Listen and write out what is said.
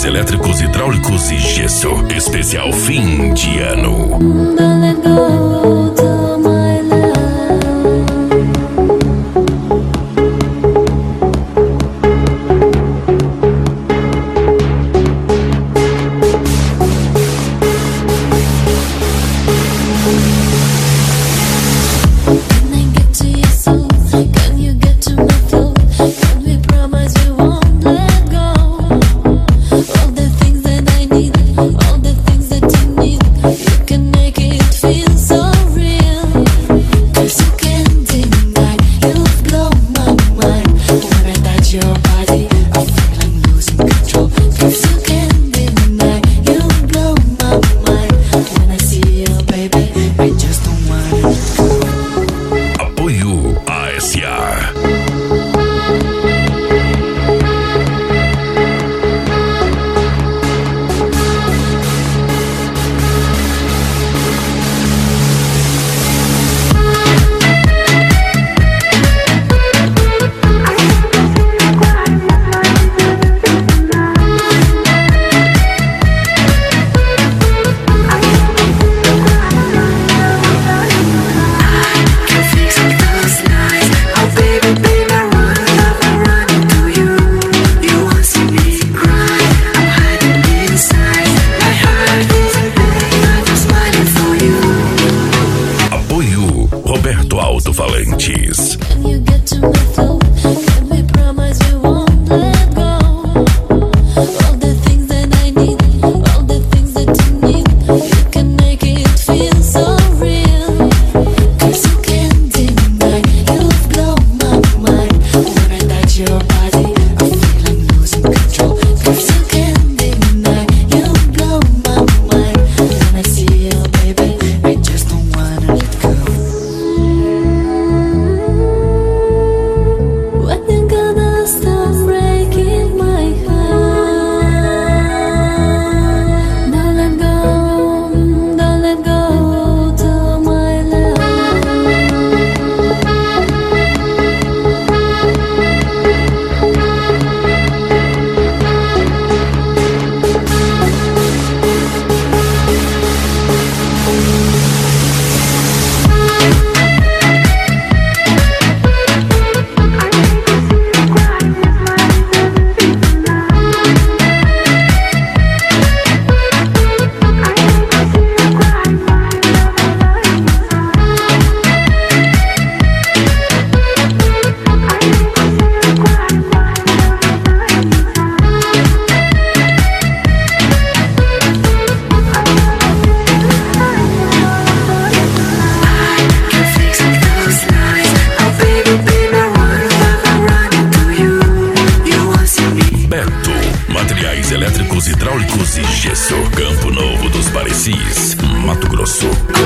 elétricos, hidráulicos e gesso. Especial fim de ano. Don't let go to my love. Can I get to your soul? Can you get to my flow? Can we promise we won't let go? All the things that I need, all the things that you need, you can make it feel so real. 'Cause you can't deny, you've blown my mind. When I touch your body, I feel I'm losing control. 'Cause you can't deny, you've blown my mind. When I see you, baby, I just don't wanna let go. Apoio ASA. Can fix all those lies. Oh baby, baby, I run into you. You won't see me cry. I'm hiding inside. My heart is a pain. I'm just smiling for you. Apoio Roberto Alto-Falantes. Can you get to my flow? Can we promise we won't let go? All the things that I need, all the things that you need, you can make it feel so real. 'Cause you can't deny, you've blown my mind. When I touch your body, I feel I'm losing control. 'Cause you can't deny, you've blown my mind. When I see you, baby, I just don't wanna let go. When you gonna stop breaking my heart? Don't let go to my love. Can fix all those lies. Oh baby, baby, I run into you. You won't see me. Beto, materiais elétricos, hidráulicos e gesso. Campo Novo dos Parecis, Mato Grosso.